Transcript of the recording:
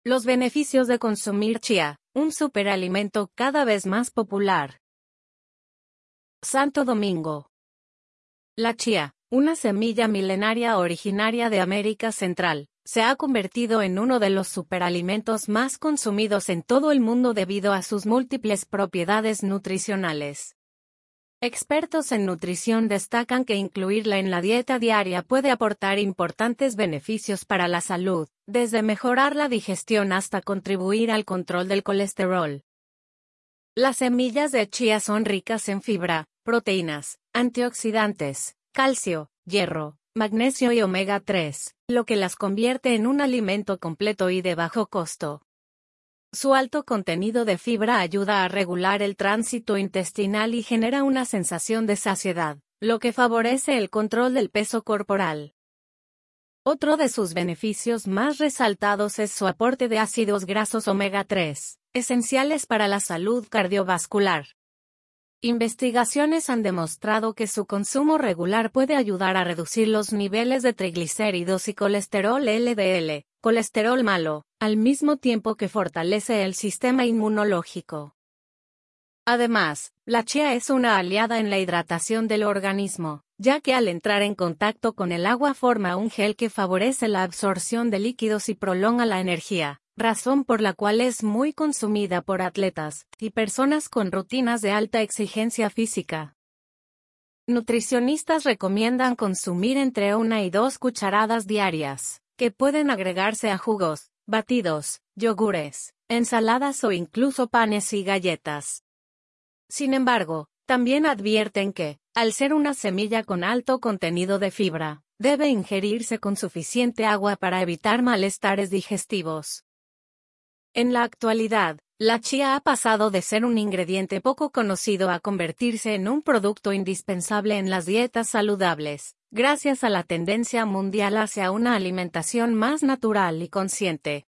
Los beneficios de consumir chía, un superalimento cada vez más popular. Santo Domingo. La chía, una semilla milenaria originaria de América Central, se ha convertido en uno de los superalimentos más consumidos en todo el mundo debido a sus múltiples propiedades nutricionales. Expertos en nutrición destacan que incluirla en la dieta diaria puede aportar importantes beneficios para la salud, desde mejorar la digestión hasta contribuir al control del colesterol. Las semillas de chía son ricas en fibra, proteínas, antioxidantes, calcio, hierro, magnesio y omega 3, lo que las convierte en un alimento completo y de bajo costo. Su alto contenido de fibra ayuda a regular el tránsito intestinal y genera una sensación de saciedad, lo que favorece el control del peso corporal. Otro de sus beneficios más resaltados es su aporte de ácidos grasos omega 3, esenciales para la salud cardiovascular. Investigaciones han demostrado que su consumo regular puede ayudar a reducir los niveles de triglicéridos y colesterol LDL, colesterol malo, al mismo tiempo que fortalece el sistema inmunológico. Además, la chía es una aliada en la hidratación del organismo, ya que al entrar en contacto con el agua forma un gel que favorece la absorción de líquidos y prolonga la energía, razón por la cual es muy consumida por atletas y personas con rutinas de alta exigencia física. Nutricionistas recomiendan consumir entre 1 y 2 cucharadas diarias, que pueden agregarse a jugos, batidos, yogures, ensaladas o incluso panes y galletas. Sin embargo, también advierten que, al ser una semilla con alto contenido de fibra, debe ingerirse con suficiente agua para evitar malestares digestivos. En la actualidad, la chía ha pasado de ser un ingrediente poco conocido a convertirse en un producto indispensable en las dietas saludables, gracias a la tendencia mundial hacia una alimentación más natural y consciente.